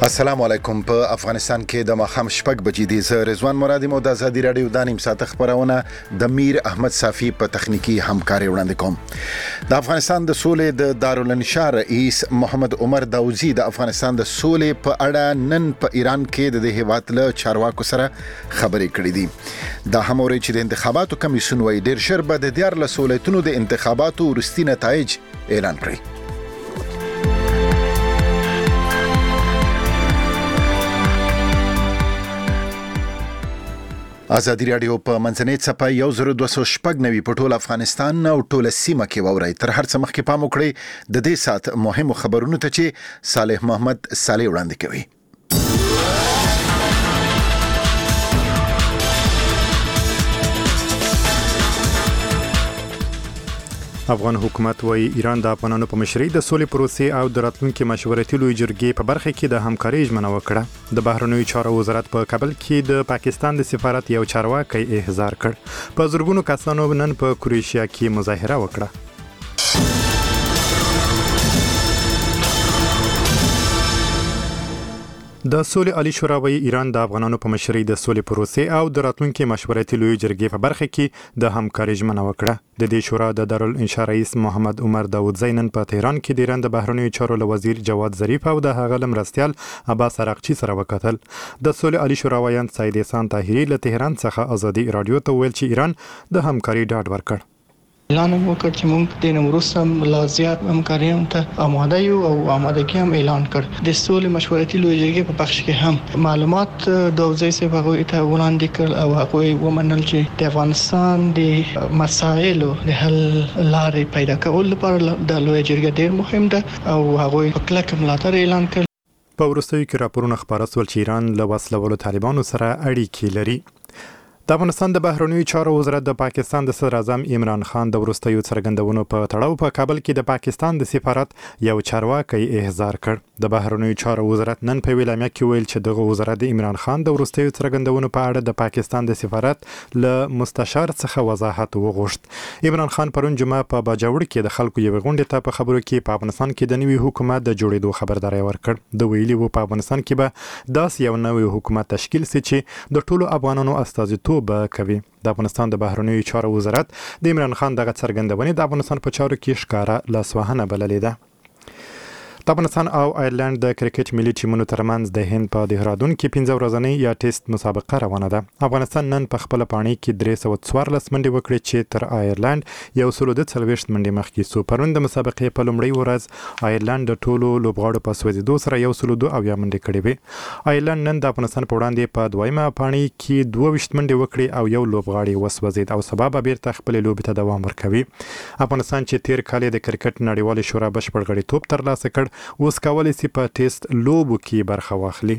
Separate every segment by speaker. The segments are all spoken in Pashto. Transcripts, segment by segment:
Speaker 1: السلام علیکم. په افغانستان کې د ماښام شپږ بجې دي. زه رضوان مرادي مو د ازادي رادیو د نیم ساعت خبرونه د میر احمد صافي په تخنیکی همکاري وړاندې کوم. د افغانستان د سولې د دارالانشار رئیس محمد عمر داوودزي د افغانستان د سولې په اړه نن په ایران کې د هیواد له چارواکو سره خبرې کړې دي. دا هم اوري چې د انتخاباتو کمیسیون وایي ډېر ژر به د 14 ولایتونو د انتخاباتو وروستي نتایج اعلان کړي. ازادي رادیو په منځنۍ څپه 1290 په ټول افغانستان او ټول سیمه کې ووري. تر هر څه مخکې پام وکړئ د دې سات مهمو خبرونو ته چې صالح محمد صالح وړاندې کوي.
Speaker 2: افغان حکومت وايي ایران د افغانانو په مشرۍ د سولې پروسې او د راتلونکي مشورتي لوی جرګې په برخه کې د همکارۍ ژمنه وکړه. د بهرنیو چارو وزارت په کابل کې د پاکستان د سفارت یو چارواکي احضار کړ. په زرګونو کسانو نن په کروشیا کې مظاهره وکړه. د سولې عالی شورا وايي ایران د افغانانو په مشرۍ د سولې پروسې او د راتلونکي مشورتي لوی جرګې په برخه کې د همکارۍ ژمنه وکړه. د دې شورا د دارالانشار رئیس محمد عمر داوودزي نن په تهران کې د ایران د بهرنیو چارو وزیر جواد ظریف او د هغه مرستیال عباس عراقچي سره وکتل. د سولې عالی شورا وایي سید احسان طاهری له تهران څخه ازادي رادیو ته ویل چې ایران د همکارۍ ډاډ ورکړ.
Speaker 3: اعلان وکړ چې موږ د نوروسم لا زیات همکاریو ته آماده یو او آمادګي هم اعلان کړ. د سولې مشورتي لوی جرګې په بخش کې هم معلومات داوودزي صاحب هغه ته وړاندې کړ او هغه ومنل چې د افغانستان د مسایلو د حل لارې پیدا کول لپاره د لوی جرګې ډېر مهم ده او هغه په کلک ملاتړ اعلان کړ.
Speaker 2: په وروستیو کې راپورونه خبره شول چې ایران له وسلوالو طالبانو سره اړیکې لري. د افغانستان د بهرنیو چارو وزارت د پاکستان د صدر اعظم عمران خان د وروستیو څرګندونو په تړاو په کابل کې د پاکستان د سفارت یو چارواکي احضار کړ. د بهرنیو چارو وزارت نن په ویلامه کې ویل چې دغه وزارت د عمران خان د وروستیو څرګندونو په اړه د پاکستان د سفارت له مستشار څخه وضاحت وغوښت. عمران خان پرون جمعه په باجوړ کې د خلکو یو غونډه ته په خبرو کې په افغانستان کې د نوي حکومت د جوړېدو خبرداري ورکړ. د ویلي وو په افغانستان کې به داس یو نوی حکومت تشکیل شي چې د ټولو افغانانو استازیتوب کوي. د افغانستان د بهرنیو چارو وزارت د عمران خان دغه څرګندونې د افغانستان په چارو کې ښکاره لاسوهنه بللې ده. د افغانستان او آیرلند د کرکټ ملي ټیمونو ترمنځ د هند په دهرادون کې 15 ورځنۍ یا ټیسټ مسابقه روانه ده. افغانستان نن په خپل پاڼۍ کې 314 منډې وکړې چې تر آیرلند 140 منډې مخکې سو. پرون د مسابقې په لومړۍ ورځ آیرلند د ټولو لوبغاړو په سوځېدو سره 102 منډې کړې وې. آیرلند نن د افغانستان په وړاندې په دویمه پاڼۍ کې 22 منډې وکړې او یو لوبغاړی وسوځید او سبا به بیرته خپل لوبې ته دوام ورکوي. افغانستان چې تیر کال د کرکټ نړیوال شورا بشپړ غړیتوب ترلاسه کړ اوس کولای شي په ټیسټ لوبو کې برخه واخلي.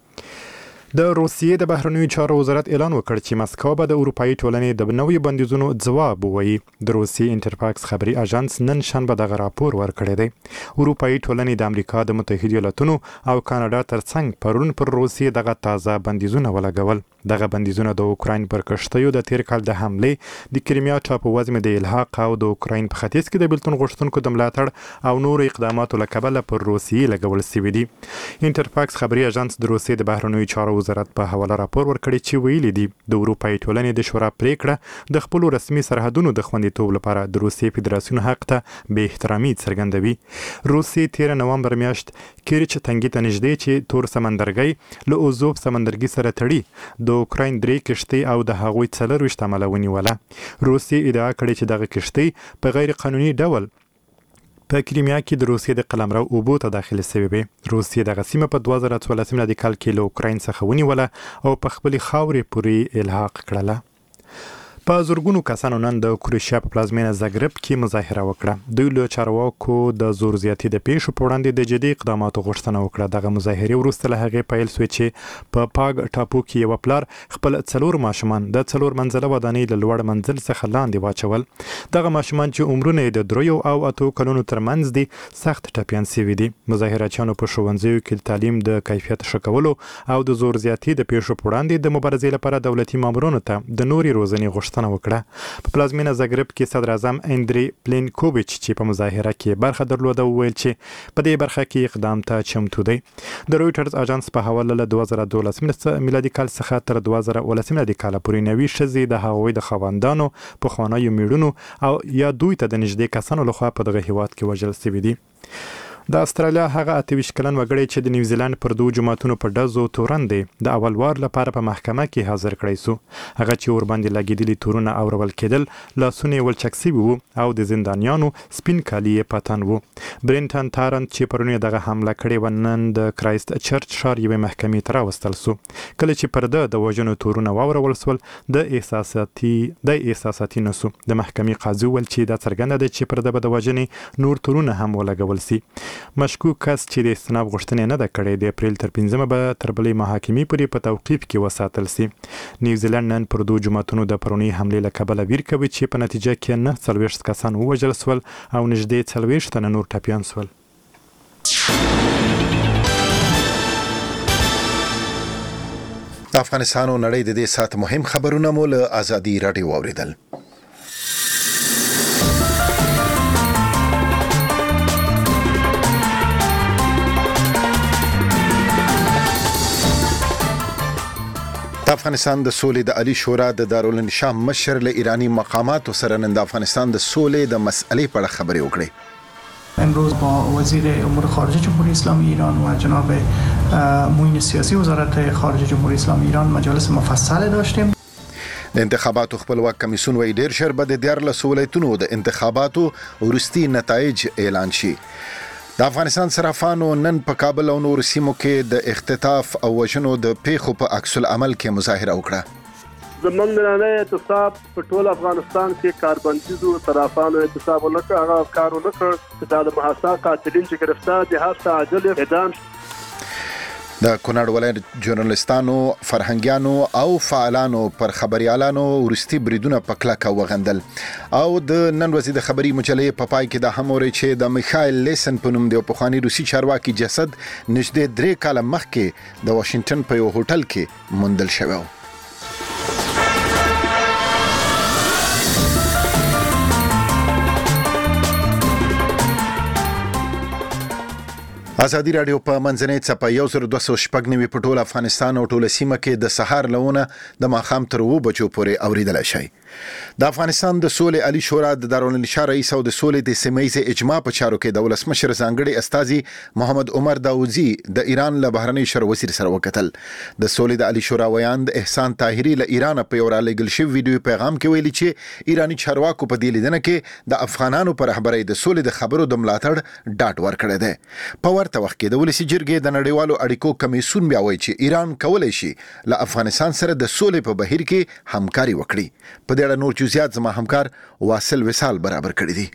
Speaker 2: د روسیې د بهرنیو چارو وزارت اعلان وکړ چې مسکو به د اروپایي ټولنې د نوې بندیزونو ځواب ووایي. د روسیې انټرفاکس خبري اژانس نن شنبه دغه راپور ورکړی دی. اروپایي ټولنې د امریکا د متحده ایالاتونو او کاناډا ترڅنګ پرون پر روسیې دغه تازه بندیزونه ولګول. دغه بندیزونه د اوکراین پر کشتیو د تیر کال د حملې د کریمیا ټاپووزمې د الحاق او د اوکراین په ختیځ کې د بیلتون غوښتونکو د ملاتړ او نور اقداماتو له کبله پر روسیې لګول شوي دي. انټرفاکس خبري اژانس د روسیې د بهرنیو چارو وزارت په حواله راپور ورکړی چې ویلي دي د اروپایي ټولنې د شورا پریکړه د خپل رسمي سرحدونو د خوندیتوب لپاره د روسیې فدراسیون حق ته بې احترامي څرګندوي. روسیې 13 نومبر میاشت کیرچ تنګي ته نږدې چې تور سمندرګي له اوزوف سمندرګي سره تړي د اوکراین 3 کشتۍ او د هغوی 24 عمله ونیوله. روسیې ادعا کړې چې دغه کشتۍ په غیر قانوني ډول په کریمیا کې د روسیې د قلمرو اوبو ته داخل شوې وې. روسیې دغه سیمه په 2014 میلادي کال کې له اوکراین څخه ونیوله او په خپل خاورې پورې الحاق کړله. په زورګونو کسانو نن د کروشیا په پلازمینه زاګرب کې مظاهره وکړه. دوی له چارواکو د زور زیاتي د پیښو په وړاندې د جدي اقداماتو غوښتنه وکړه. دغه مظاهرې وروسته له هغې پیل شوې چې په پاګ ټاپو کې یو پلار خپل 4 ماشومان د 4 منزله ودانۍ له لوړ منزل څخه لاندې واچول. دغه ماشومان چې عمرونه د 3 او 8 کلونو ترمنځ دي سخت ټپیان شوي دي. مظاهرچیانو په ښوونځیو کې د تعلیم د کیفیت ښه کولو او د زور زیاتي د پیښو په وړاندې د مبارزې لپاره دولتي مامورانو ته د نوري روزنې غوښتنه غوښتنه وکړه. په پلازمینه زاګرب کې صدر اعظم اندری پلینکوویچ چې په مظاهره کې برخه درلوده وویل چې په دې برخه کې اقدام ته چمتو دی. د رويټرز اژانس په حواله له 2012 میلادي کال څخه تر 2018 میلادي کال پورې نوي ښځې د هغوی د خاوندانو په خوانایو میړونو او یا دوی ته د نږدې کسانو لخوا په دغه هیواد کې وژل شوي دي. د استرالیا هغه 28 کلن وګړی چې د نیوزیلند پر دوه جماعتونو په ډزو تورن دی د اول وار لپاره په محکمه کې حاضر کړی سو. هغه چې ور باندې لګیدلي تورونه اورول کېدل، لاسونه ولچک شوي وو او د زندانیانو سپین کالي یې پاتن وو. برینټن تارنت چې پرونی دغه حمله کړې و نن د کرایست چرچ ښار یوې محکمې ته راوستل سو. کله چې پرده د وژنو تورونه واورول سول د احساساتي نسو. د محکمې قاضي ویل چې دا څرګنده ده چې پرده به د وژنې نور تورونه هم ولګول سي. مشکوک کس چې د استناب غوښتنه نه ده کړې د اپریل تر 15 به تر بلې محاکمې پورې په توقیف کې وساتل سي. نیوزیلند نن پر دوه جماعتونو د پرونی حملې له کبله ویر کوي چې په نتیجه کې 49 کسان ووژل سول او نږدې 40 تنه نور ټپیان سول.
Speaker 1: افغانستان او نړۍ د دې سات مهم خبرونه مو له ازادي رادیو اوریدل. د افغانستان د سولې د عالی شورا د دارالانشا مشر له ایرانی مقاماتو سره نن د افغانستان د سولې د مسئلې په اړه خبرې وکړې.
Speaker 3: امروز با وزیر امور خارجه جمهوری اسلامی ایران و جناب معین سیاسی وزارت خارجه جمهوری اسلامی ایران مجالس مفصل داشتیم.
Speaker 1: د انتخاباتو خپلواک کمیسیون وایي ډیر ژر به د 14 ولایتونو د انتخاباتو وروستي نتایج اعلان شي. د افغانستان صرافانو نن په کابل او نور سیمو کې د اختطاف او وژنو د پیښو په عکس العمل کې مظاهره وکړه.
Speaker 4: زمونږ نه اعتصاب په ټول افغانستان کې کاربندیزو صرافانو اعتصاب وکړ، هغه کار وکړ چې د محاصره قاتلین چې گرفتار دي هر څه عاجل اعدام.
Speaker 1: د کونړ ولایت ژورنالستانو، فرهنګیانو او فعالانو پر خبريالانو ورستي بریدونه په کلکه وغندل او د نن ورځې د خبري مجلې په پای کې د هموري چې د میخایل لیسن په نوم د پخوانی روسي چارواکي جسد نږدې 3 کال مخکې د واشنگټن په یو هوټل کې موندل شوی. ازادي رادیو په منځنۍ څپه 1290 په ټول افغانستان او ټول سیمه کې د سحر لونه د ماخام تر 2 بجو پورې اوریدل شي. د افغانستان د سولې عالی شورا د دارالانشا رئیس او د سولې د سیمې اجماع په چارو کې د ولسمشر ځانګړي استاذي محمد عمر داوودزي د ایران له بهرنی شر وزیر سره وکتل. د سولې د عالی شورا ویاند احسان طاهری له ایران په یو رالېږل شوی ویډیو پیغام کې ویلي چې ایرانی چارواکو په دې لیدنه کې د افغانانو پر رهبرۍ د سولې د خبرو د ملاتړ ډاډ ورکړی دی. په ورته وخت کې د ولسی جرګې د نړیوالو اړیکو کمیسیون بیا وایي چې ایران کولای شي له افغانستان سره د سولې په بهیر کې همکاري وکړي. په دې اړه نور جزئیات زما همکار واصل وصال برابر کړی دي.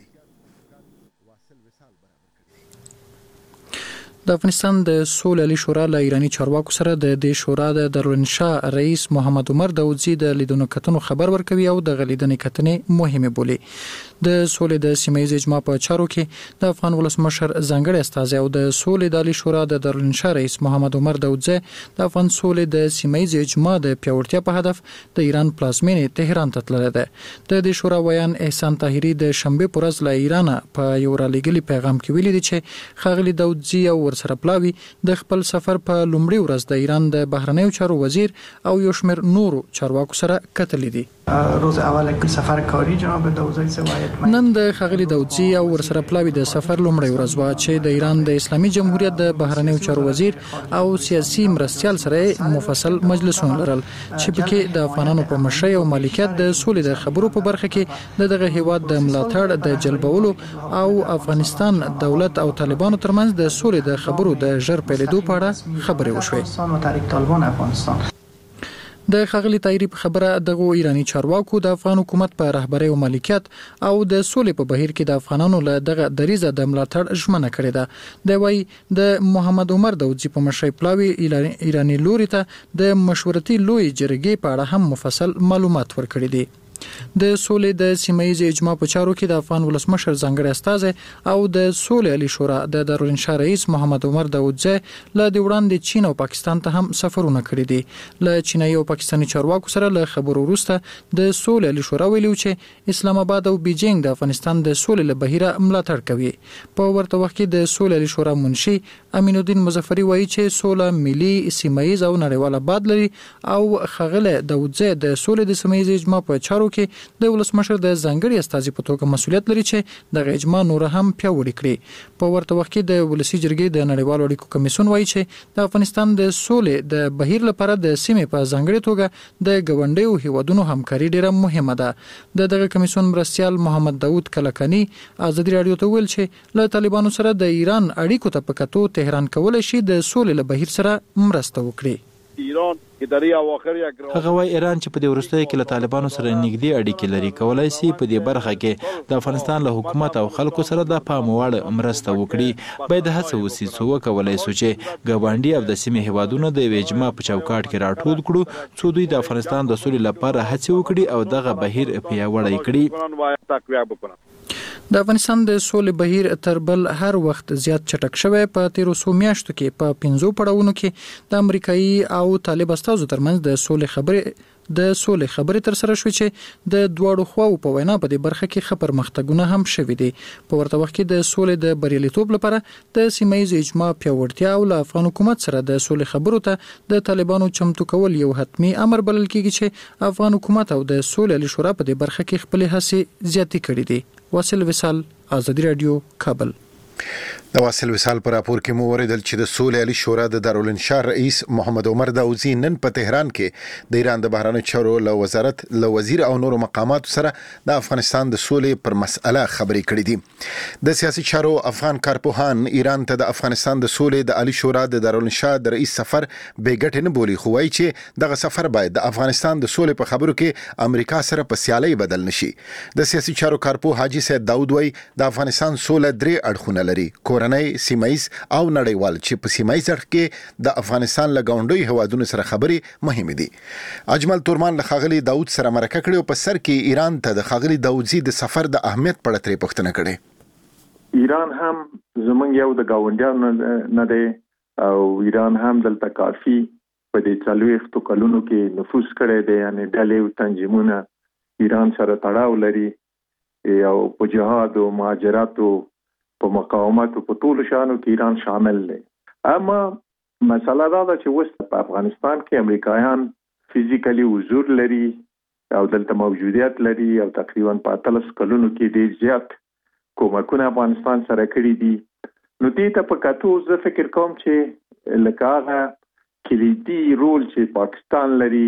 Speaker 5: د افغانستان د سولې عالی شورا له ایرانی چارواکو سره د دې شورا د دارالانشا رئیس محمد عمر داوودزي د لیدونکو کتنو خبر ورکوي او د غلیدنې کتنې مهمه بولي. د سولې د سیمې اجماع په چارو کې د افغان ولسمشر ځانګړي استاذ او د سولې د عالی شورا د دارالانشا رئیس محمد عمر داوودزي د افغان سولې د سیمې اجماع د پیاوړتیا په هدف د ایران پلازمینې تهران ته تللی ده. د دې شورا ویان احسان طاهری د شنبه پر ورځ له ایران په یو رالېږلي پیغام کې ویلي دي چې خاغلی داوودزي او سره پلاوی د خپل سفر په لومړي ورځ د ایران د بهرنیو چارو وزیر او یو شمېر نورو چارواکو سره کتلې دي.
Speaker 3: روز اول سفر کاری جناب داوودزي سوایت
Speaker 5: نن د خاغلی داوودزي او ورسره پلاوی د سفر لومړی ورځ وا چې د ایران د اسلامي جمهوریت د بهرنیو چارو وزیر او سیاسي مرستيال سره مفصل مجلسونه لرل چې پکې د افغانانو په مشرۍ او مالکیت د سولې د خبرو په برخه کې دغه هیواد د ملاتړ د جلبولو او افغانستان دولت او طالبانو ترمنځ د سولې د خبرو د ژر پیلېدو په اړه خبرې وشوې. د خاغلی طاهری په خبره دغه ایرانی چارواکو د افغان حکومت په رهبری او مالکیت او د سولې په بهیر کې د افغانانو له دغه دریزه د ملاتړ ژمنه کړې ده. د وای د محمد عمر داوودزي په مشرۍ پلاوی ایرانی لوري ته د مشورتي لوی جرګې په اړه هم مفصل معلومات ورکړي دي. د سولې د سیمایي اجماع په چارو کې د افغان ولسمشر ځانګړی استازی او د سولې علي شورا د دارالانشا رئیس محمد عمر داودزی له د وړاندې چین او پاکستان ته هم سفرونه کړي دي. له چینایي او پاکستاني چارواکو سره له خبرو وروسته د سولې علي شورا ویلي چې اسلام آباد او بیجینګ د افغانستان د سولې له بهیره ملاتړ کوي. په ورته وخت کې د سولې علي شورا منشي امین الدین مظفری وایي چې سوله ملي سیمایي او نړیواله باد لري او خغله داودزی د سولې د سیمایي اجماع په چارو کې د ولسمشر د ځانګړي استازي په توګه مسؤلیت لري چې د اجماع نور هم پیاوړی کړي. په ورته وخت کې د ولسی جرګې د نړیوالو اړیکو کمیسیون وایي چې د افغانستان د سولې د بهیر لپاره د سیمې په ځانګړي توګه د ګاونډیو هیوادونو همکاري ډیره مهمه ده. دغه کمیسیون مرستیال محمد داوود کلکانی ازادي رادیو ته ویل چې له طالبانو سره د ایران اړیکو ته پکاتو تهران کولای شي د سولې له بهیر سره مرسته وکړي.
Speaker 6: ایران هغه وای ایران چې په دې وروستیو کې له طالبانو سره نږدې اړیکې لري کولای شي په دې برخه کې د افغانستان له حکومت او خلکو سره د پام وړ مرسته وکړي. باید هڅه وشي چې وکولای شي چې ګاونډي او د سیمې هیوادونو د اجماع په چوکاټ کې راټول کړو چې دوی د افغانستان د سولې لپاره هڅه وکړي او دغه بهیر پیاوړی کړي.
Speaker 5: د افغانستان د سولې بهیر تر بل هر وخت زیات چټک شوی. په 1300 میاشتو کې په 15 پړاوونو کې د امریکایي او طالب استازو ترمنځ د سولې خبرې تر سره شوې چې د دواړو خواو په وینا په دې برخه کې خبر مختګونه هم شوي دي. په ورته وخت کې د سولې د بریالیتوب لپاره د سیمایي اجماع پیاوړتیا او له افغان حکومت سره د سولې خبرو ته د طالبانو چمتو کول یو حتمی امر بلل کیږي چې افغان حکومت او د سولې علي شورا په دې برخه کې خپل هڅې زیاتې کړې دي. واصل وصال، آزادی رادیو، کابل.
Speaker 1: د واصل وصال پر راپور کې مو اوریدل چې د سولې علي شورا د دارالانشا رئیس محمد عمر داودزی نن په تهران کې د ایران د بهرنیو چارو له وزارت له وزیر او نورو مقاماتو سره د افغانستان د سولې پر مسأله خبرې کړې دي. د سیاسي چارو افغان کارپوهان ایران ته د افغانستان د سولې د علي شورا د دارالانشا د رئیس سفر بیګټ نه بولی، خو وايي چې دغه سفر باید د افغانستان د سولې په خبرو کې امریکا سره په سیالي بدل نشي. د سیاسي چارو کارپوه حاجی سید داود وايي د افغانستان سولې درې اړخونه لري: کورنۍ، سیمایي او نړیوال، چې په سیمایي اړخ کې د افغانستان له ګاونډیو هوادونو سره خبرې مهمه دي. اجمل تورمان له خاغلی داود سره مرکه کړې او په سر کې ایران ته د خاغلی داودزی د سفر د اهمیت په اړه ترې پوښتنه کړې.
Speaker 7: ایران هم زمونږ یو د ګاونډیانو نه دی او ایران هم دلته کافي په دې 40 کلونو کې نفوذ کړی دی، یعنی ډلې او تنظیمونه ایران سره تړاو لري او په جهاد او مهاجرت او په مقاومت په ټولو شانو کې ایران شامل دی. اما مسله دا ده چې اوس په افغانستان کې امریکایان فزیکلی حضور لري او دلته موجودیت لري او تقریبا په 13 کلونو کې ډیر زیات کومکونه افغانستان سره کړی دي. نو دې ته په کتو زه فکر کوم چې لکه هغه کلیدي رول چې پاکستان لري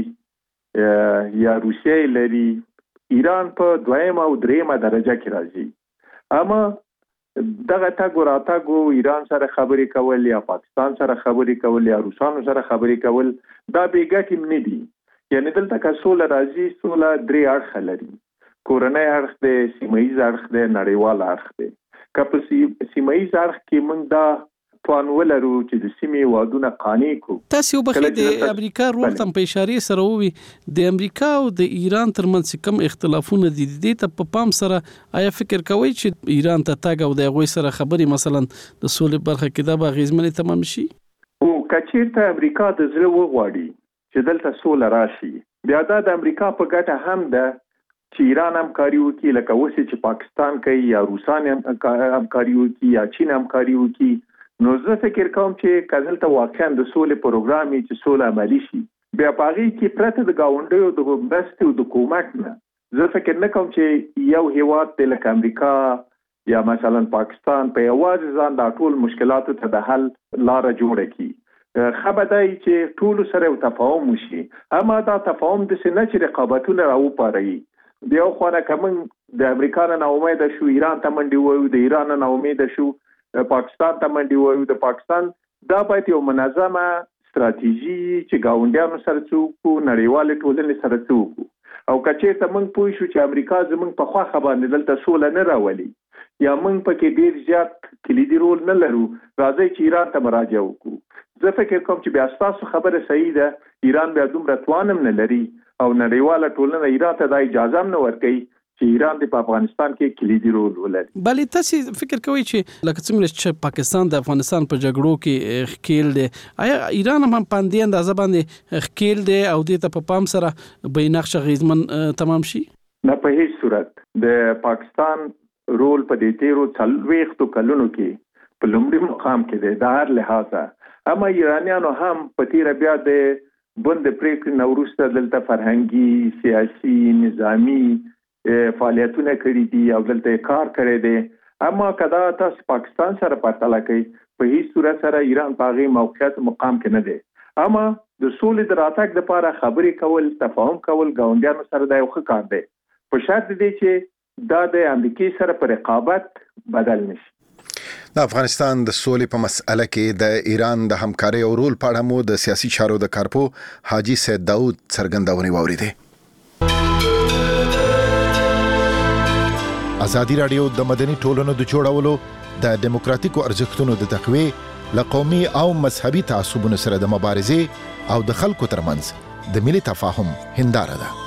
Speaker 7: یا روسیه لري، ایران په دویمه او دریمه درجه کې راځي. اما دغه تاګو راتاګو ایران سره خبرې کول یا پاکستان سره خبرې کول یا روسانو سره خبرې کول دا بیګټ نه دي. یعنی دلته که سوله راځي، سوله درې اړخ لري: کورنۍ اړخ دی، سیمایي اړخ دی، نړیوال اړخ دی. که په سیمایي اړخ کې موږ دا توان ولرو چې د سیمې وادونه قانع کړو.
Speaker 8: تاسو به د امریکا رول تم په اشاره سره وي د امریکا او د ایران ترمنځ کوم اختلافونه دي، د ته په پام سره آیا فکر کوي چې ایران ته تاګ او د غوي سره خبري مثلا د سولې برخه کې دا به غیزمنه تمام شي؟
Speaker 7: او کچېرته امریکا د زړه وغواړي چې دلته سوله راشي، بیا دا د امریکا په ګټه هم ده چې ایران همکاري وکړي، لکه اوس چې پاکستان کوي یا روسان همکاري وکړي یا چین همکاري وکړي. نو زه فکر کوم چې کله واقعا د سولې پروګرام چې سوله عملی شي، بیا پاغي کې پرته د گاونډیو د مرستې او د کومک نه زه فکر نه کوم چې یو هیواد د لکه امریکا یا مثلا پاکستان په یوازې ځان د ټول مشکلاتو ته د حل لار جوړه کړي. خبردای چې ټول سره تفاهم وشي، اما دا تفاهم د سینه چې رقابتونه راوپاري. دیو خو نه کوم د امریکا نه امید شو، ایران ته منډي وایو، د ایران نه امید شو، پاکستان ته منډي وایو. د پاکستان دا باید یو منظمه ستراتیژي چې گاونډیانو سره څوک نړیوال ټولنې سره څوک او کچې ته موږ پوه شو چې امریکا زموږ په خوا باندې دلته سوله نه راولي یا موږ پکې ډیر زیات کلیدي رول نه لرو، راځي چې ایران ته مراجعه وکړو. زه فکر کوم چې بیا تاسو خبره صحیح ده، ایران بیا دومره توانم نه لري او نړیواله ټولنه ایران ته د اجازه نه ورکوي چې ایران په افغانستان کې کلیدي رول ولري.
Speaker 8: بلې تاسو فکر کوئ چې لکه څنګه چې پاکستان د افغانستان په جګړو کې ښکیل دی، آیا ایران هم په دې اندازه باندې ښکیل دی او دې ته په پام سره به نقش غیزمن تمام شي؟
Speaker 7: نه، په هیڅ صورت. د پاکستان رول په دې تیرو 40 کلونو کې په لومړي مقام کې دی د هر لحاظه. اما ایرانیانو هم په تیر بیا د بند پریکړې نو وروسته دلته فرهنګي، سیاسي، نظامی فعالیتونه کړي دي او دلته کار کړی دی. اما کدا تاسو پاکستان سره پرتله کوي په هیڅ صورت سره ایران په هغه موقعیت مقام کې نه دی. اما د سولې د راتګ لپاره خبرې کول، تفاهم کول ګاونډیانو سره د یو ښه کار دی، په شرط دی چې دا د امریکای سره پر رقابت بدل نشي.
Speaker 1: د افغانستان د سولې په مسأله کې د ایران د همکارۍ او رول په اړه مو د سیاسي چارو د کارپو حاجی سید داود څرګندونې واوریدې. ازادي راډیو د مدني ټولنو د جوړولو، د دیموکراتیکو ارزښتونو د تقویې، له قومي او مذهبي تعصبونو سره د مبارزې او د خلکو ترمنځ د ملي تفاهم هنداره ده.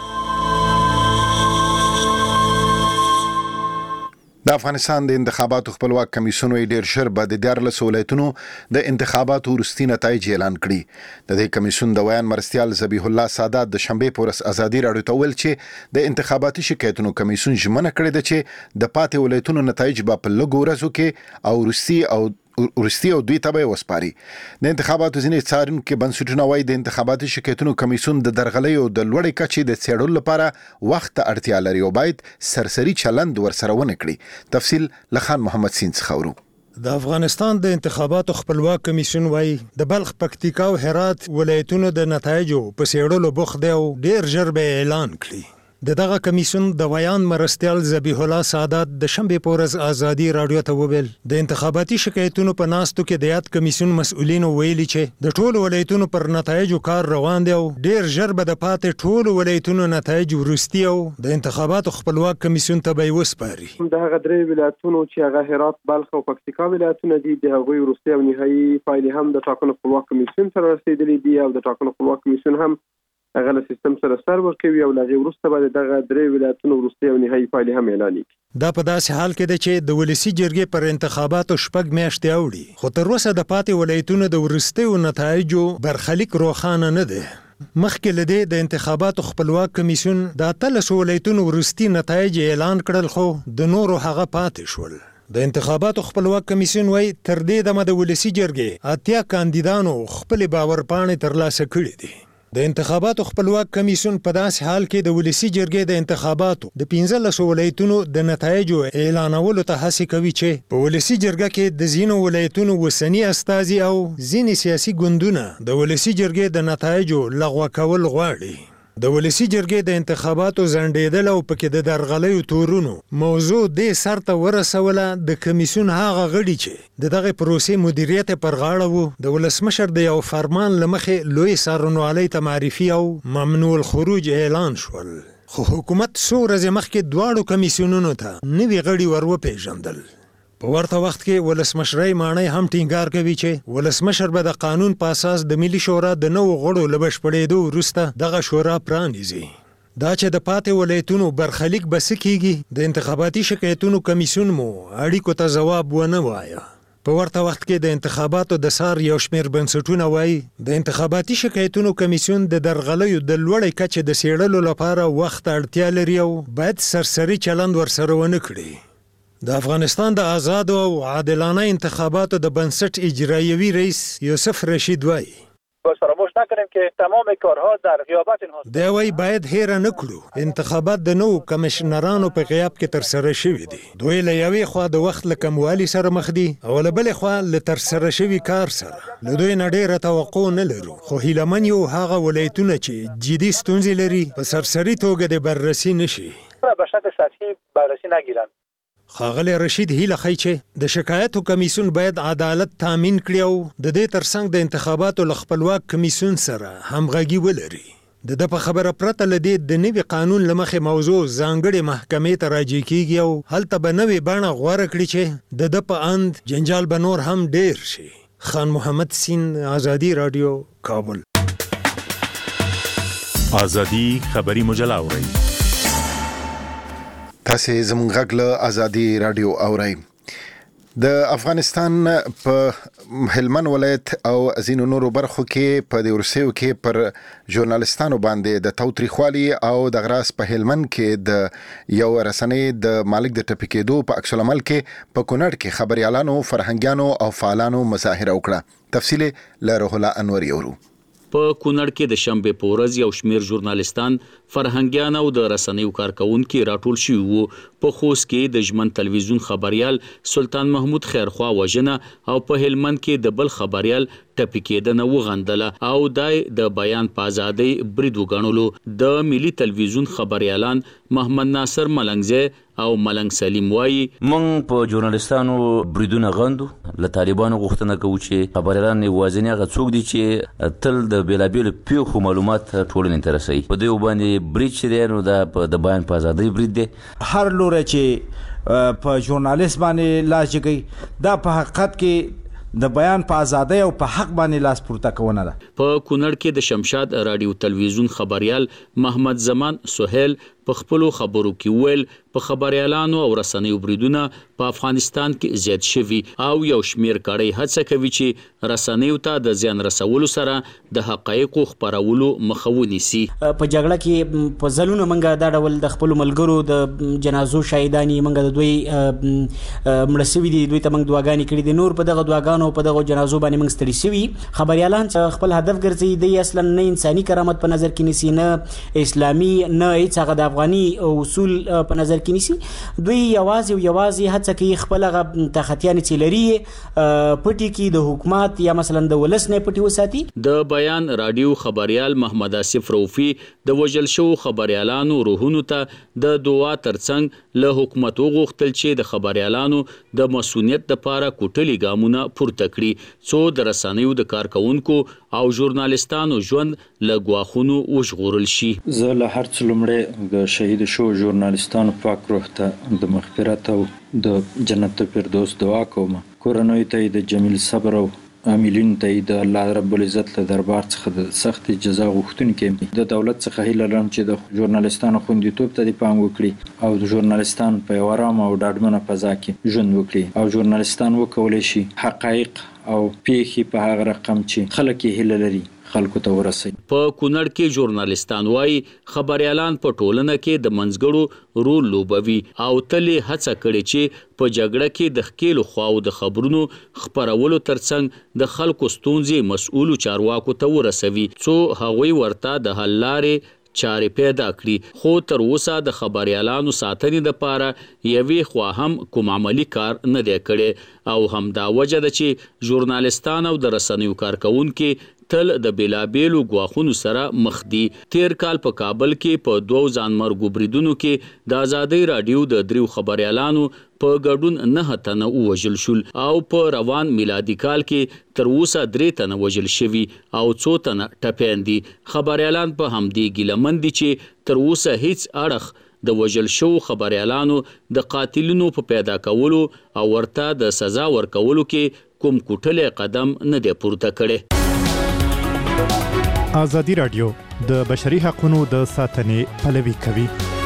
Speaker 1: د افغانستان د انتخاباتو خپلواک کمیسیون ډیر ژر به د 14 ولایتونو د انتخاباتو وروستي نتایج اعلان کړي. د دې کمیسیون د ویان مرستیال ذبیح الله سادات د شنبې په ورځ ازادي راډیو ته ویل چې د انتخاباتي شکایتونو کمیسیون ژمنه کړې ده چې د پاتې ولایتونو نتایج به په لږو ورځو کې او وروستي او دوی ته به وسپاري. د انتخاباتو ځینې څارونکي بنسټونه وايي د انتخاباتي شکایتونو کمیسیون د درغلۍ او د لوړې کچې د څېړلو لپاره وخت ته اړتیا لري او باید سرسري چلند ورسره ونه کړي. تفصیل لخان محمد سین څخه ورو.
Speaker 9: د افغانستان د انتخاباتو خپلواک کمیسیون وايي د بلخ، پکتیکا او هرات ولایتونو د نتایجو په څېړلو بوخت دی او ډیر ژر به اعلان کړي. دغه کمیسیون د ویان مرستیال ذبیح الله سادات د شنبې په ورځ ازادي راډیو ته وویل د انتخاباتي شکایتونو په ناستو کې د یاد کمیسیون مسؤلینو ویلي چې د ټولو ولایتونو پر نتایجو کار روان دی او ډیر ژر به د پاتې ټولو ولایتونو نتایج وروستي او د انتخاباتو خپلواک کمیسیون ته به وسپاري.
Speaker 4: د هغه درې ولایتونو چې هغه هرات، بلخ او پکتیکا ولایتونه دي، د هغوی وروستي او نهایي پایلې هم د ټاکنو خپلواک کمیسیون سره رسیدلې دي او د ټاکنو خپلواک کمیسیون هم هغه له سیستم سره سر ورکوي او لږه وروسته به دغه درې ولایتونو وروستي او نهایي پایلې هم اعلان کړي.
Speaker 9: دا په داسې حال کې ده چې د ولسی جرګې پر انتخاباتو 6 میاشتې اوړي، خو تر اوسه د پاتې ولایتونو د وروستیو نتایجو برخلیک روښانه نه دی. مخکې له دې د انتخاباتو خپلواک کمیسیون د 13 ولایتونو وروستي نتایج اعلان کړل، خو د نورو هغه پاتې شول. د انتخاباتو خپلواک کمیسیون وايي تر دې دمه د ولسی جرګې 80 کاندیدانو خپل باورپاڼې ترلاسه کړې دي. د انتخاباتو خپلواک کمیسیون په داسې حال کې د ولسی جرګې د انتخاباتو د 15 ولایتونو د نتایجو اعلانولو ته هڅه کوي چې په ولسی جرګه کې د ځینو ولایتونو وسنی استازي او ځینې سیاسي ګوندونه د ولسی جرګې د نتایجو لغوه کول غواړي. د ولسی جرګې د انتخاباتو ځنډېدل او پکې د درغلیو تورونو موضوع دې سر ته ورسوله د کمیسیون هغه غړي چې دغه پروسې مدیریت پر غاړه وو د ولسمشر د یو فرمان لمخې لوی څارنوالۍ ته معرفي او ممنوع الخروج اعلان شول. خو حکومت څو ورځې مخکې دواړو کمیسیونونو ته نوي غړي ور وپېژندل. په ورته وخت کې ولسمشرۍ ماڼۍ هم ټینګار کوي چې ولسمشر به د قانون په اساس د ملي شورا د نوو غړو له بشپړېدو وروسته دغه شورا پرانیزي. دا چې د پاتې ولایتونو برخلیک به څه کیږي، د انتخاباتي شکایتونو کمیسیون مو اړیکو ته ځواب ونه وایه. په ورته وخت کې د انتخاباتو د سار یو شمېر بنسټونه وایي د انتخاباتي شکایتونو کمیسیون د درغلیو د لوړې کچې د څېړلو لپاره وخت اړتیا لري او باید سرسري چلند ورسره ونه کړي. د افغانستان د آزاد او عادلانه انتخاباتو د بنسټ اجرایوي رئیس یوسف رشید وایي
Speaker 10: فراموش نکنیم که تمام کارها در غیابت اینها
Speaker 9: دی وایي باید هیر نه کړو انتخابات د نوو کمشنرانو په غیاب کې ترسره شوي دي. دوی له یوې خوا د وخت له کموالي سره مخ دي او له بلې خوا له ترسره شوي کار سره له دوی نه ډېره توقع نه لرو، خو هیلهمن یو هغه ولایتونه چې جدي ستونزې لري په سرسري توګه د بررسي نشي
Speaker 10: به شکل سطحي بررسی نگیرند.
Speaker 9: ښاغلی رشید هیله ښیي چې د شکایتو کمیسیون باید عدالت تامین کړي او د دې ترڅنګ د انتخاباتو له خپلواک کمیسیون سره همغږي ولري. د په خبره پرته له دې د نوي قانون له مخې موضوع ځانګړې محکمې ته راجع کیږي او هلته به نوې بڼه غوره کړي چې د په اند جنجال به نور هم ډیر شي. خان محمد سین، ازادي راډیو، کابل.
Speaker 11: ازادي خبري مجله اورئ.
Speaker 1: تاسو زموږ غږ له ازادي رادیو اورئ. د افغانستان په هلمند ولایت او ځینو نورو برخو کې په د ورسیو کې پر ژورنالستانو باندې د تاوتریخوالي او د غراس په هلمند کې د یو رسنۍ د مالک د ټپي کېدو په عکس العمل کې په کونړ کې خبريالانو، فرهنګيانو او فعالانو مظاهره وکړه. تفصیل له روح الله انور یورو.
Speaker 12: په کونړ کې د شنبه په ورځ یو شمیر ژورنالستان، فرهنګیان او د رسنیو کارکونکو راټول شوي وو. په خوست کې د ژمن تلویزیون خبريال سلطان محمود خیرخوا وژنه او په هلمند کې د بل خبريال ټپي کېدنه وغندله او د بیان په ازادۍ برید وګڼلو. د ملي تلویزیون خبريالان محمد ناصر ملنګزی او ملنګ سلیم وایي
Speaker 13: مونږ په ژورنالستانو بریدونه غندو. له طالبانو غوښتنه کوو چې خبريالان یوازینی هغه څوک دي چې تل د بیلابیلو پیښو معلومات ټولنې ته رسوي. په دې باندې برید چې دی نو د بیان په ازادۍ برید دی.
Speaker 14: هر لوری چې په ژورنالیست باندې لاس جګوي دا په حقیقت کې د بیان په ازادۍ او په حق باندې لاس پورته کونه ده.
Speaker 12: په کونړ کې د شمشاد رادیو تلویزیون خبريال محمد زمان سهیل په خپلو خبرو کې ویل په خبريالانو او رسنیو بریدونه په افغانستان کې زیات شوي او یو شمیر کړي هڅه کوي چې رسنیو ته د زیان رسولو سره د حقایقو خبرولو مخه ونیسي.
Speaker 15: په جګړه کې په ځلونه منګه دا ډول د خپل ملګرو د جنازو شهیدانی منګه د دوی مړسوي دي، دوی ته منګ دعاګانې کړې دي. نور په دغه دعاګانو په دغه جنازو باندې منګ ستړي شوي. خبريالان خپل هدف ګرځي دی اصلا نه انساني کرامت په نظر کې نیسي، نه اسلامي، نه هیڅ هغه د افغاني اصول په نظر کې نیسي. دوی یوازې هڅه کوي خپل هغه تختیان چې لري پټي کې د حکومت یا مثلا د ولس نه پټي وساتي.
Speaker 12: د بیان رادیو خبريال محمد آصف روفي د وجل شو خبريالانو روحونو ته د دعا ترڅنګ له حکومت وغوښتل چې د خبريالانو د مسؤلیت لپاره کوټلي ګامونه پورته کړي څو د رسنیو د کارکونکو او ژورنالستانو ژوند له ګواښونو وژغورل شي.
Speaker 16: زه له هر څه لومړی د شهید شو ژورنالستانو پاک روح ته د مغفرت او د جنت الفردوس دعا کوم. کورنۍ ته د جمیل صبر او عاملین ته د الله رب العزت له دربار څخه د سخت جزا غوښتونکي. د دولت څخه هیله لرم چې د ژورنالستانو خوندیتوب ته پام وکړي او د ژورنالستان په یو آرام او ډاډمنه فضا کې ژوند وکړي او ژورنالستان وکولای شي حقایق او پیښې په هغه رقم چې خلک یې هیله لري خلکو ته ورسوي.
Speaker 12: په کونړ کې ژورنالستان وایي خبريالان په ټولنه کې د منځګړو رول لوبوي او تل هڅه کړي چې په جګړه کې د خکېلو خواو د خبرونو خبرولو ترڅنګ د خلکو ستونزې مسؤلو چارواکو ته ورسوي څو هغوی ورته د حل لارې چارې پیدا کړي. خو تر اوسه د خبريالانو ساتنې لپاره یوې خوا هم کوم عملی کار نه دی کړی او هم دا وجه ده چې ژورنالستان او د رسنیو کارکونکو تل د بیلابیلو ګواښونو سره مخ دي. تیر کال په کابل کې په 2 ځانمرګو بریدونو کې د ازادۍ رادیو د 3 خبريالانو په ګډون 9 تنه وژل شول او په روان میلادي کال کې تر اوسه 3 تنه وژل شوي او 2 تنه ټپیان دي. خبريالان په همدې ګیلمن دي چې تر اوسه هیڅ اړخ د وژل شو خبريالانو د قاتلینو په پیدا کولو او ورته د سزا ورکولو کې کوم کوټلې قدم نه دی پورته کړی.
Speaker 2: ازادي رادیو د بشري حقوقو د ساتنې پلوي کوي.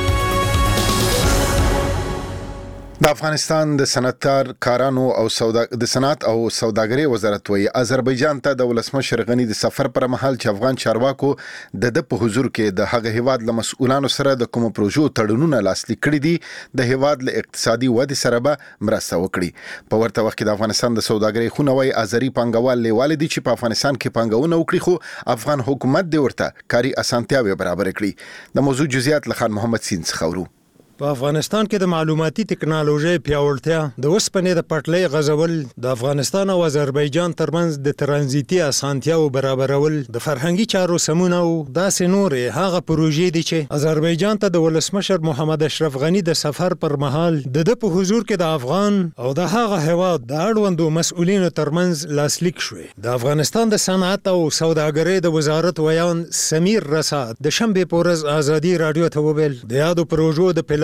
Speaker 1: د افغانستان د صنعتکار کارانو او د صنعت او سوداګرۍ وزارت وایي آذربایجان ته د ولسمشر غنی د سفر پر مهال چې افغان چارواکو د په حضور کې د هغه هیواد له مسؤلانو سره د کوم پروژو تړونونه لاسلیک کړي دي د هیواد له اقتصادي ودې سره به مرسته وکړي. په ورته وخت کې د افغانستان د سوداګرۍ خونه وایي آذری پانګوال لیوال دي چې په افغانستان کې پانګونه وکړي خو افغان حکومت د ورته کاري اسانتیاوي برابر کړي. د موضوع جزئیات له خان محمد سین څخه ورو.
Speaker 9: په افغانستان کې د معلوماتي ټکنالوژي پیاوړتیا د وسپنې د پټلۍ غځول د افغانستان او آذربایجان ترمنځ د ترانزیتي اسانتیاو برابرول د فرهنګي چارو سمون او داسې نورې هغه پروژې دي چې آذربایجان ته د ولسمشر محمد اشرف غنی د سفر پر مهال د په حضور کې د افغان او د هغه هیواد د اړوندو مسؤلینو ترمنځ لاسلیک شوې. د افغانستان د صنعت او سوداګرۍ د وزارت ویان سمیر رسا د شنبه په ورځ ازادي رادیو ته وویل د یادو پروژو د پلان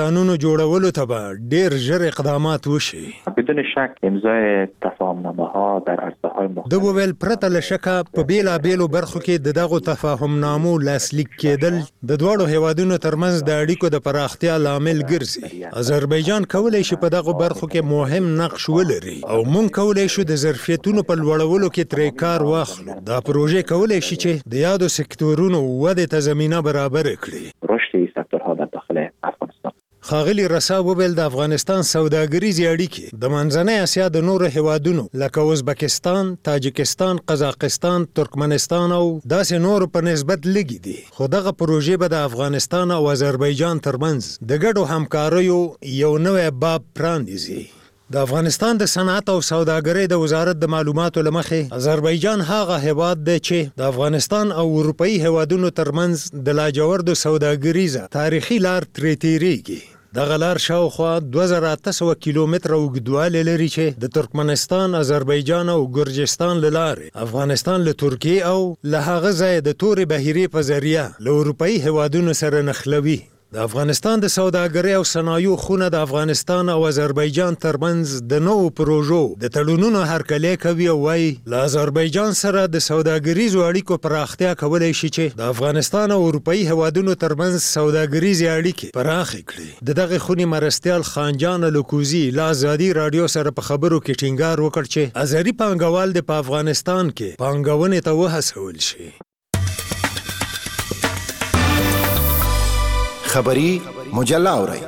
Speaker 9: قانونو جوړولو ته به ډیر ژر اقدامات وشي.
Speaker 17: بدون شک امضای تفاهمنامه‌ها در عرصه‌های مختلف
Speaker 9: د وویل پرته له شکه په بیلابیلو برخو کې دغه تفاهمنامو لاسلیک کېدل د دواړو هیوادونو ترمنځ د اړیکو د پراختیا لامل ګرځي. آذربایجان کولی شي په دغه برخو کې مهم نقش ولري او مونږ کولی شو د ظرفیتونو په لوړولو کې ترې کار واخلو. دا پروژې کولی شي چې د یادو سکتورونو ودې ته زمینه برابر کړي.
Speaker 17: رشد سکتورها در داخل افغانستان.
Speaker 9: خاغلی رسا وویل د افغانستان سوداګریزي اړیکې د منځنۍ اسیا د نورو هیوادونو لکه ازبکستان، تاجکستان، قزاقستان، ترکمنستان او داسې نورو په نسبت لږې دي. خو دغه پروژې به د افغانستان او آذربایجان ترمنځ د ګډو همکاریو یو نوی باب پرانیزي. د افغانستان د صنعت او سوداګرۍ د وزارت د معلوماتو له مخې آذربایجان هغه هیواد دی چې د افغانستان او اروپאי هیوادونو ترمنځ د لاجوردو سوداګریزه تاریخي لار ترې تیریږي. دغه لار شاوخوا 2800 کیلومتره اوږدوالی لري چې د ترکمنستان، آذربایجان او ګرجستان له لارې افغانستان له ترکیې او له هغه ځایه د تورې بحیرې په ذریعه له اروپאי هیوادونو سره نښلوي. د افغانستان د سوداګرۍ او صنایعو خونه د افغانستان او آذربایجان ترمنځ د نوو پروژو د تړونونو هرکلی کوي او وایي له آذربایجان سره د سوداګریزو اړیکو پراختیا کولی شي چې د افغانستان او اروپאי هیوادونو ترمنځ سوداګریزې اړیکې پراخې کړي. د دغې خونې مرستیال خانجان الکوزي له ازادي راډیو سره په خبرو کې ټینګار وکړ چې ازري پانګوال د په افغانستان کې پانګونې ته وهڅول شي.
Speaker 1: خبری مجله اورئ.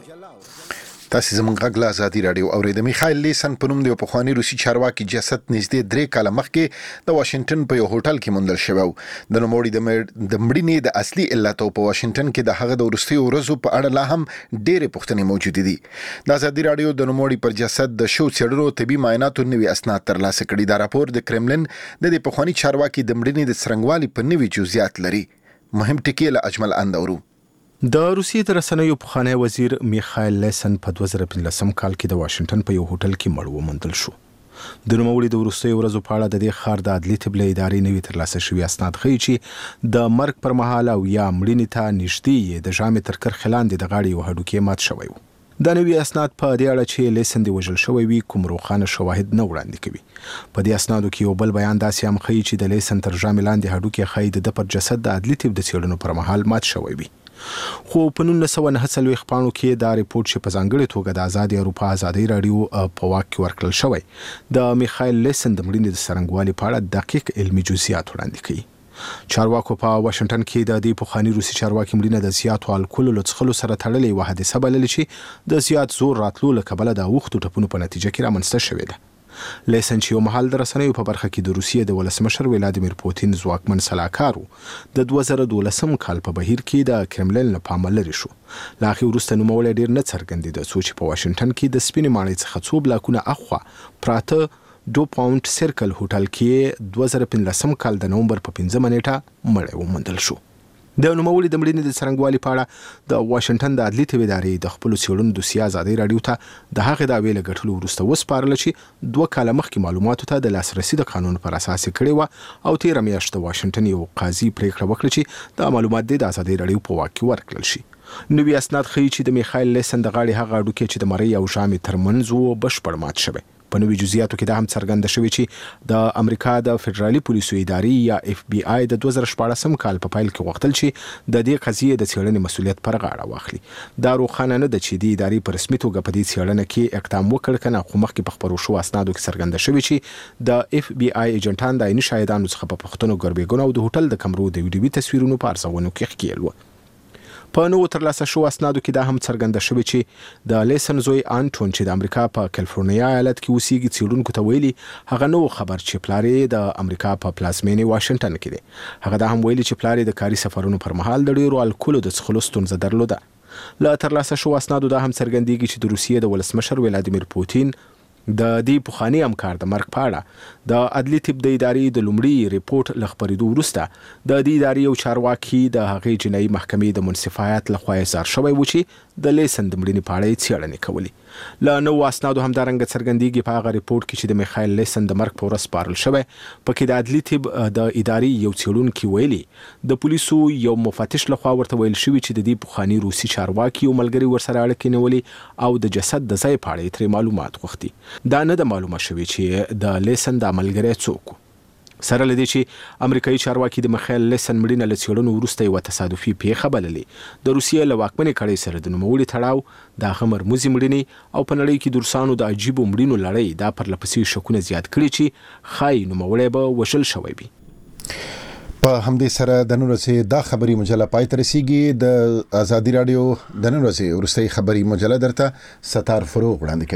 Speaker 1: تاسو زموږ غږ له ازادي راډیو اورئ. د میخایل لیسن په نوم د پخوانی روسي چارواکي جسد نږدې 3 کاله مخکې د واشنگټن په یو هوټل کې موندل شوی و. د نوموړي د مړینې د اصلي علتو په واشنگټن کې د هغه د وروستیو ورځو په اړه لا هم ډېرې پوښتنې موجود دي. د ازادي راډیو د نوموړي پر جسد د شو څېړنو طبي معایناتو نوي اسناد ترلاسه کړي. دا راپور د کرملن د پخوانی چارواکي د مړینې د څرنګوالي په نوي جزئیات لري. مهم ټکی له اجمل اندورو.
Speaker 18: د روسیې د رسنیو پخوانی وزیر میخایل لیسن په 2015 کال کې د واشنگټن په یو هوټل کې مړ وموندل شو. د نوموړي د وروستیو ورځو په اړه د دې ښار د عدلي طبله ادارې نوي ترلاسه شوي اسناد ښیي چې د مرګ پر مهال او یا مړینې ته نږدې د ژامې تر کرښې لاندې د غاړې یو هډوکی مات شوی و. دا نوي اسناد په دې اړه چې لیسن د وژل شوی وي کوم روښانه شواهد نه وړاندې کوي. په دې اسنادو کې یو بل بیان داسې هم ښیي چې د لیسن تر ژامې لاندې هډوکی ښایي د پر جسد د عدلي طب د څېړنو پر مهال مات شوی وي. خو په 1949 پاڼو کې دا ریپورت چې په ځانګړې توګه د آزادي اروپا ازادي راډیو په واک کې ورکړل شوی د میخایل لیسن د مړینې د څرنګوالي په اړه دقیق علمي جزئیات وړاندې کوي. چارواکو په واشنگټن کې د دې پخوانی روسي چارواکي مړینه د زیاتو الکولو له څښلو سره تړلې یوه حادثه بللې چې د زیات زور راتلو له کبله د اوښتو ټپونو په نتیجه کې رامنځته شوې ده. لیسن چې یو مهال د رسنیو په برخه کې د روسیې د ولسمشر ولادیمیر پوتین ځواکمن سلاکار د 2012 کال په بهیر کې د کرملن له پامه لرې شو. لا اخر وروسته نوموړی ډېر نه څرګندېده څو چې په واشنګټن کې د سپینې ماڼۍ څخه څو بلاکونه اخوا پراته 2 پاونډ سرکل هوټل کې 2015 کال د نومبر په 15 نیټه مړی وموندل شو. د نوموړي د مړینې د څرنګوالي په اړه د واشنګټن د عدلي طب ادارې د خپلو څېړنو دوسیه ازادي راډیو ته د هغې دعوې له ګټلو وروسته وسپارله چې 2 کاله مخکې معلوماتو ته د لاسرسي د قانون پر اساس یې کړې وه او تېره میاشت د واشنګټن یو قاضي پرېکړه وکړه چې دا معلومات د ازادي راډیو په واک کې ورکړل شي. نوي اسناد ښیي چې د میخایل لیسن د غاړې هغه هډوکی چې د مرۍ او ژامې ترمنځ و بشپړ مات شوی. په نوي جزئیاتو کې دا هم څرګنده شوې چې د امریکا د فدرالي پولیسو ادارې یا اف بی آی د 2014 کال په پیل کې غوښتل چې د دې قضیې د څېړنې مسؤلیت پر غاړه واخلي. دا روښانه نه ده چې د ادارې په رسمي توګه په دې څېړنه کې اقدام وکړ کنه خو مخکې په خپرو شوو اسنادو کې څرګنده شوې چې د اف بی آی ایجنټان د عیني شاهدانو څخه په پوښتنو ګربېګونه او د هوټل د کمرو د ویډیوي تصویرونو په ارزونو کې ښکېل و. په نوو ترلاسه شوو اسنادو کې دا هم څرګنده شوې چې د لیسن زوی انټون چې د امریکا په کالیفورنیا ایالت کې اوسېږي څېړونکو ته ویلي هغه نه و خبر چې پلار یې د امریکا په پلازمینې واشنګټن کې دی. هغه دا هم ویلي چې پلار یې د کاري سفرونو پر مهال د ډېرو الکولو د څښلو ستونزه درلوده. له ترلاسه شوو اسنادو دا هم څرګندېږي چې د روسیې د ولسمشر ولادیمیر پوتین د دې پخوانی همکار د مرګ په اړه د عدلي طب د ادارې د لومړي ریپورت لخبرېدو وروسته د دې ادارې یو چارواکي د هغې جنایي محکمې د منصفایت لخوا احضار شوی و چې د لیسن د مړینې په اړه یې څېړنې کولې. له نوو اسنادو همدارنګه څرګندېږي په هغه ریپورت کې چې د میخایل لیسن د مرګ په ورځ سپارل شوی پکې د عدلي طب د ادارې یو څېړونکي ویلي د پولیسو یو مفتش لخوا ورته ویل شوي چې د دې پخواني روسي چارواکي یو ملګري ورسره اړیکې نیولې او د جسد د ځای په اړه یې ترې معلومات غوښتي. دا نه ده معلومه شوې چې د لیسن د ملګری څوک و. سره له دې چې امریکایي چارواکي د میخایل لیسن مړینه له څېړنو وروسته یوه تصادفي پیښه بللې. د روسیې له واکمنې کړۍ سره د نوموړي تړاو د هغه مرموزې مړینې او په نړۍ کې د روسانو د عجیبو مړینو لړۍ دا پرله پسې شکونه زیات کړي چې ښایي نوموړی به وژل شوی وي.
Speaker 1: په همدې سره د نن ورځې دا خبري مجله پای ته رسیږي. د ازادي راډیو د نن ورځې وروستۍ خبري مجله درته ستار فروغ وړاندې کوي.